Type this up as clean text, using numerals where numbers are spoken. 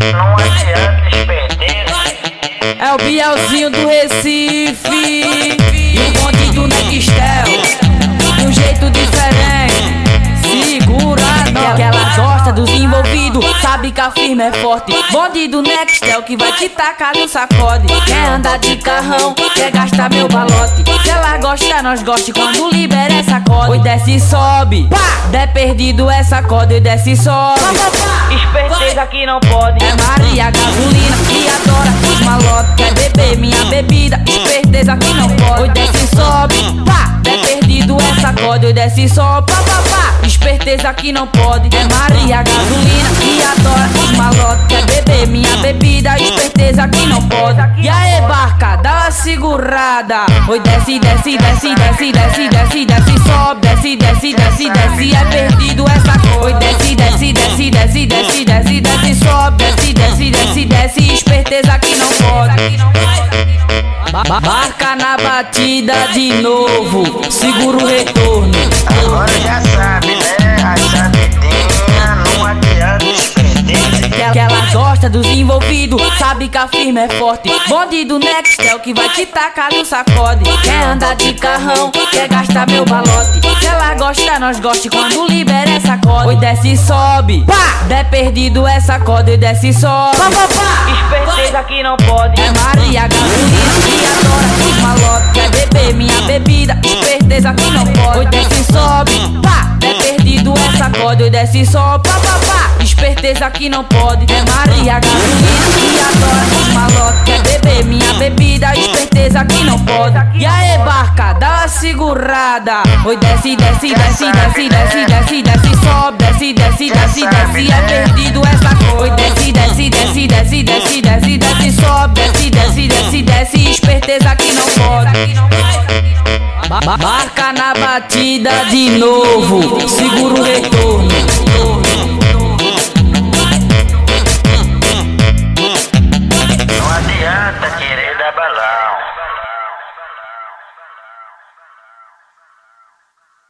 não adianta esperteza. É o Bielzinho do Recife e o bonde do Nextel, de um jeito diferente. Segura nós, que ela gosta dos envolvidos, sabe que a firma é forte. Bonde do Nextel que vai te tacar no sacode. Quer andar de carrão, quer gastar meu balote. Se ela gosta, nós gosta quando libera essa corda. Oi, desce e sobe, pá! Der perdido essa corda, oi, desce e sobe. Esperteza que não pode. É Maria Gasolina que adora os malotes. Quer beber minha bebida, esperteza que não pode. Oi, desce e sobe, pá! Der perdido essa corda, oi, desce e sobe, pá, pá, pá! Esperteza que não pode. É Maria Gasolina que adora os malotes. Quer beber minha bebida, esperteza que não pode. E aí, barca, dá uma segurada. Oi, desce, desce, desce, desce, desce, desce, desce, sobe, desce, desce, desce, desce. É perdido essa coisa. Oi, desce, desce, desce, desce, desce, desce, desce, sobe, desce, desce, desce, desce. Esperteza que não pode. Barca na batida de novo, segura o retorno. Agora já sabe, né? A sabidinha não adianta esperteza. Que ela gosta dos envolvidos, sabe que a firma é forte. Bonde do Nextel que vai te tacar no sacode. Quer andar de carrão, quer gastar meu balote. Se ela gosta, nós gosta quando libera essa corda. Oi, desce e sobe, pá! Der perdido essa corda, oi, desce e sobe, pá, pá, pá! Esperteza que não pode. É Maria Gasolina que adora os malotes. Quer beber minha bebida, esperteza que não pode. Oi, desce e sobe, pá! Der perdido essa corda, oi, desce e sobe, pá, pá, pá! Esperteza que não pode. É Maria Gasolina que adora os malotes. Quer beber minha bebida, esperteza que não pode. E aí, barca, dá uma segurada. Oi, desce, desce, desce, desce, desce, desce, desce, sobe, desce, desce, desce, desce. É perdido essa coisa. Oi, desce, desce, desce, desce, desce, desce, desce, sobe, desce, desce, desce, desce. Esperteza que não pode. Barca na batida de novo, segura o retorno.